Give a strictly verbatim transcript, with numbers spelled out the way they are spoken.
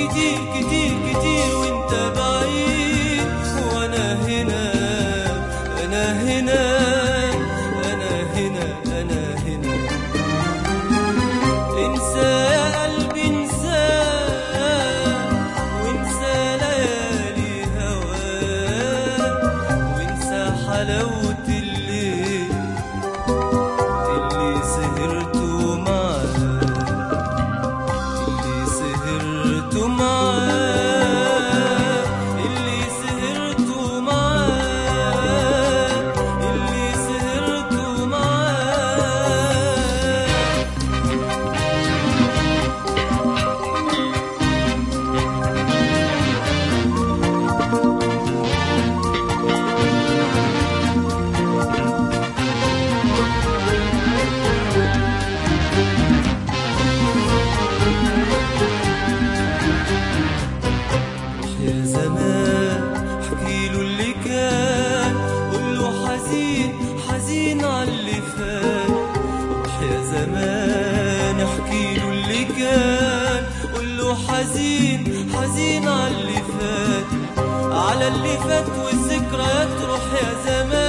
كتير كتير كتير وانت بعيد، وانا هنا انا هنا انا هنا انا هنا. انسى يا قلبي انسى، وانسى ليالي هواك، وانسى حلاوة الليل اللي سهرته معاك، اللي سهرته معاك، اللي سهرته معاك، اللي سهرته معاك. يا زمان احكيله اللي كان، قوله حزين حزين عاللي فات. روح يا زمان احكيله اللي كان، قوله حزين حزين عاللي فات، على اللي فات والذكريات. روح يا زمان